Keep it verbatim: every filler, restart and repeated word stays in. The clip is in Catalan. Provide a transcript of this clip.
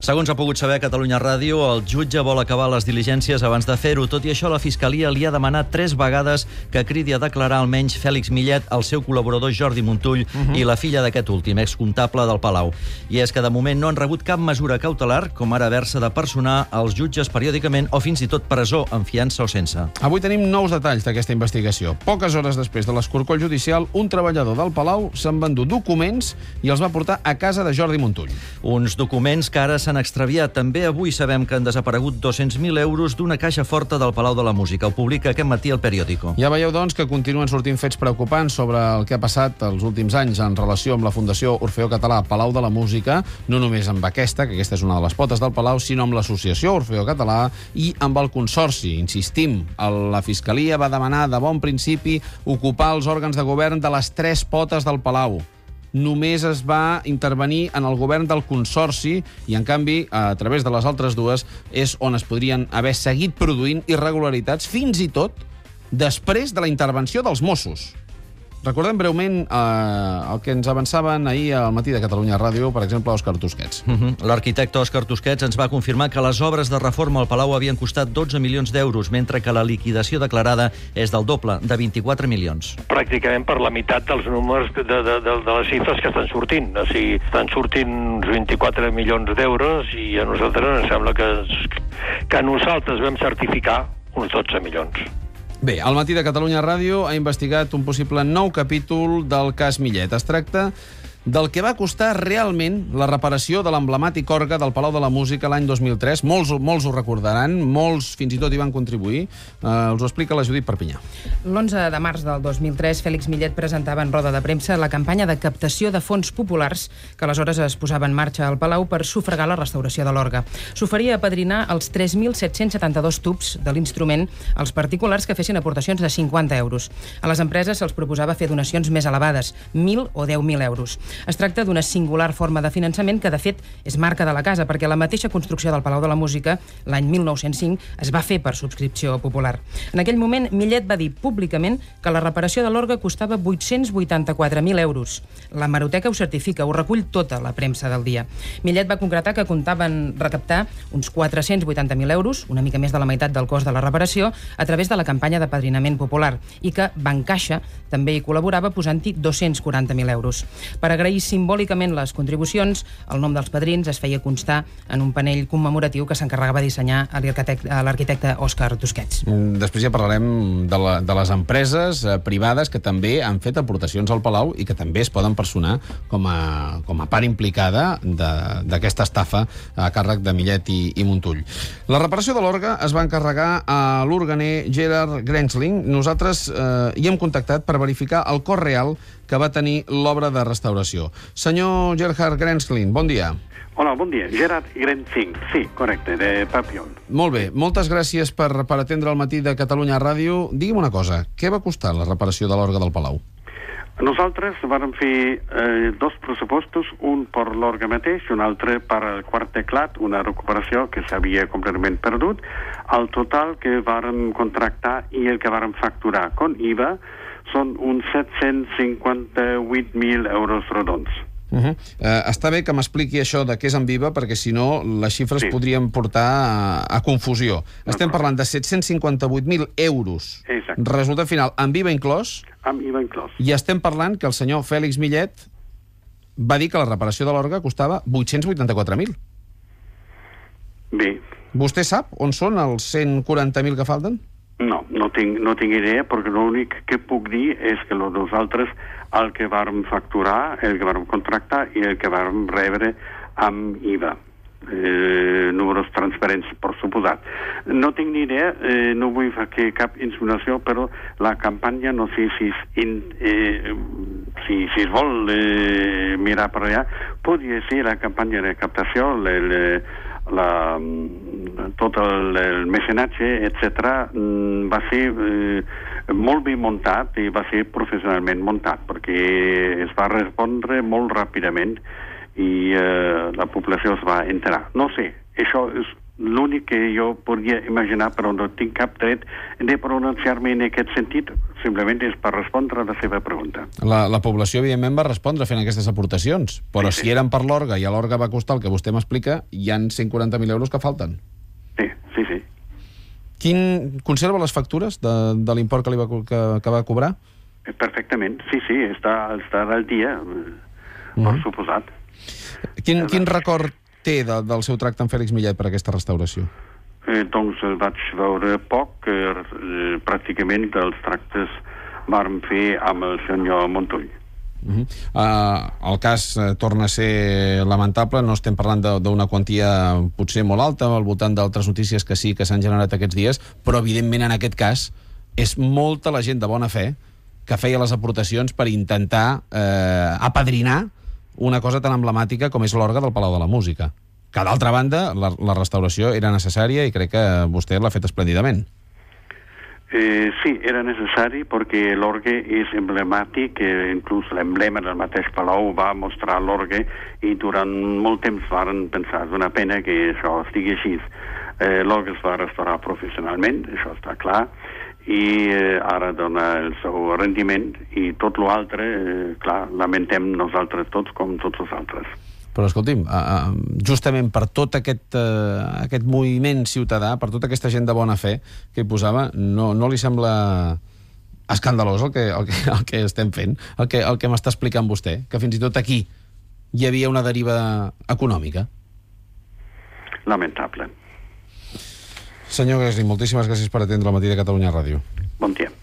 Segons ha pogut saber Catalunya Ràdio, el jutge vol acabar les diligències abans de fer-ho. Tot i això, la Fiscalia li ha demanat tres vegades que cridi a declarar almenys Fèlix Millet, el seu col·laborador Jordi Montull uh-huh. i la filla d'aquest últim, excomptable del Palau. I és que de moment no han rebut cap mesura cautelar, com ara haver-se de personar els jutges periòdicament o fins i tot presó, en fiança o sense. Avui tenim nous detalls d'aquesta investigació. Poques hores després de l'escorcoll judicial, un treballador del Palau s'han vendut documents i els va portar a casa de Jordi Montull. Uns documents que ara s'han extraviat. També avui sabem que han desaparegut dos-cents mil euros d'una caixa forta del Palau de la Música. Ho publica aquest matí el Periódico. Ja veieu, doncs, que continuen sortint fets preocupants sobre el que ha passat els últims anys en relació amb la Fundació Orfeó Català Palau de la Música, no només amb aquesta, que aquesta és una de les potes del Palau, sinó amb l'Associació Orfeó Català i amb el Consorci. Insistim, la Fiscalia va demanar de bon principi ocupar els òrgans de govern de les tres potes del Palau. Només es va intervenir en el govern del Consorci i, en canvi, a través de les altres dues, és on es podrien haver seguit produint irregularitats, fins i tot després de la intervenció dels Mossos. Recordem breument eh, el que ens avançaven ahir al matí de Catalunya Ràdio, per exemple, Òscar Tusquets. Uh-huh. L'arquitecte Òscar Tusquets ens va confirmar que les obres de reforma al Palau havien costat dotze milions d'euros, mentre que la liquidació declarada és del doble, de vint-i-quatre milions. Pràcticament per la meitat dels números de, de, de, de les xifres que estan sortint. O sigui, estan sortint uns vint-i-quatre milions d'euros i a nosaltres ens sembla que, que nosaltres vam certificar uns dotze milions. Bé, el matí de Catalunya Ràdio ha investigat un possible nou capítol del cas Millet. Es tracta del que va costar realment la reparació de l'emblemàtic orgue del Palau de la Música l'any dos mil tres. Molts, molts ho recordaran, molts fins i tot hi van contribuir. Eh, els ho explica la Judit Perpinyà. L'onze de març del dos mil tres, Fèlix Millet presentava en roda de premsa la campanya de captació de fons populars que aleshores es posava en marxa al Palau per sufragar la restauració de l'orgue. S'oferia a padrinar els tres mil set-cents setanta-dos tubs de l'instrument als particulars que fessin aportacions de cinquanta euros. A les empreses se'ls proposava fer donacions més elevades, mil o deu mil euros. Es tracta d'una singular forma de finançament que, de fet, és marca de la casa, perquè la mateixa construcció del Palau de la Música, l'any mil nou-cents cinc, es va fer per subscripció popular. En aquell moment, Millet va dir públicament que la reparació de l'orgue costava vuit-cents vuitanta-quatre mil euros. La Hemeroteca ho certifica, ho recull tota la premsa del dia. Millet va concretar que comptaven recaptar uns quatre-cents vuitanta mil euros, una mica més de la meitat del cost de la reparació, a través de la campanya de padrinament popular, i que Bancaixa també hi col·laborava posant-hi dos-cents quaranta mil euros. Per agrair simbòlicament les contribucions, el nom dels padrins es feia constar en un panell commemoratiu que s'encarregava de dissenyar l'arquitecte Òscar Tusquets. Després ja parlarem de, la, de les empreses eh, privades que també han fet aportacions al Palau i que també es poden personar com a, com a part implicada d'aquesta estafa a càrrec de Millet i, i Montull. La reparació de l'orgue es va encarregar a l'organer Gerard Grensling. Nosaltres eh, hi hem contactat per verificar el cost real que va tenir l'obra de restauració. Senyor Gerhard Grensling, bon dia. Hola, bon dia. Gerard Grensling, sí, correcte, de Papillon. Molt bé, moltes gràcies per, per atendre el matí de Catalunya Ràdio. Digui'm una cosa, què va costar la reparació de l'orgue del Palau? Nosaltres vam fer eh, dos pressupostos, un per l'orgue mateix i un altre per el quart teclat, una recuperació que s'havia completament perdut. El total que vàrem contractar i el que vàrem facturar con I V A són uns set-cents cinquanta-vuit mil euros rodons. Uh-huh. Uh, està bé que m'expliqui això de què és en viva, perquè si no les xifres sí. podrien portar a, a confusió. Estem no, parlant de set-cents cinquanta-vuit mil euros. Exacte. Resultat final, amb I V A inclòs. Amb I V A inclòs. I estem parlant que el senyor Fèlix Millet va dir que la reparació de l'orgue costava vuit-cents vuitanta-quatre mil. Bé. Vostè sap on són els cent quaranta mil que falten? No, no tinc, no tinc idea, perquè l'únic que puc dir és que nosaltres el que vàrem facturar, el que vàrem contractar i el que vàrem rebre amb I V A. Eh, números transparents, per suposat. No tinc ni idea, eh, no vull fer cap insinuació, però la campanya, no sé si es, in, eh, si, si es vol eh, mirar per allà, podria ser la campanya de captació, el, la, tot el, el mecenatge, etcètera, va ser eh, molt ben muntat i va ser professionalment muntat, perquè es va respondre molt ràpidament i eh, la població es va enterar. No sé, això és l'únic que jo podria imaginar, però no tinc cap dret de pronunciar-me en aquest sentit. simplement és per respondre a la seva pregunta. La, la població, evidentment, va respondre fent aquestes aportacions, però Sí, sí. si eren per l'orga i a l'orga va costar el que vostè m'explica, hi han cent quaranta mil euros que falten. Sí, sí, sí. Quin conserva les factures de, de l'import que, li va, co- que, que va cobrar? Eh, Perfectament, sí, sí, està, està al dia, eh, per Mhm. suposat. Quin, quin record té de, del seu tracte amb Fèlix Millet per aquesta restauració? Eh, doncs el vaig veure poc, eh, eh, pràcticament els tractes vàrem fer amb el senyor Montull. Uh -huh. uh, el cas uh, torna a ser lamentable, no estem parlant de- d'una quantia potser molt alta, al voltant d'altres notícies que sí que s'han generat aquests dies, però evidentment en aquest cas és molta la gent de bona fe que feia les aportacions per intentar eh, apadrinar una cosa tan emblemàtica com és l'orga del Palau de la Música. Que d'altra banda, la, la restauració era necessària i crec que vostè l'ha fet esplèndidament. Eh, sí, era necessari perquè l'orgue és emblemàtic, eh, inclús l'emblema del mateix Palau va mostrar l'orgue i durant molt temps varen pensar, és una pena que això estigui així. Eh, l'orgue es va restaurar professionalment, això està clar, i eh, ara dona el seu rendiment i tot l'altre, eh, clar, lamentem nosaltres tots com tots els altres. Però escolti'm, uh, uh, justament per tot aquest, uh, aquest moviment ciutadà, per tota aquesta gent de bona fe que hi posava, no, no li sembla escandalós el que, el que, el que estem fent, el que, el que m'està explicant vostè, que fins i tot aquí hi havia una deriva econòmica? Lamentable. Senyor Gresli, moltíssimes gràcies per atendre el Matí de Catalunya Ràdio. Bon dia.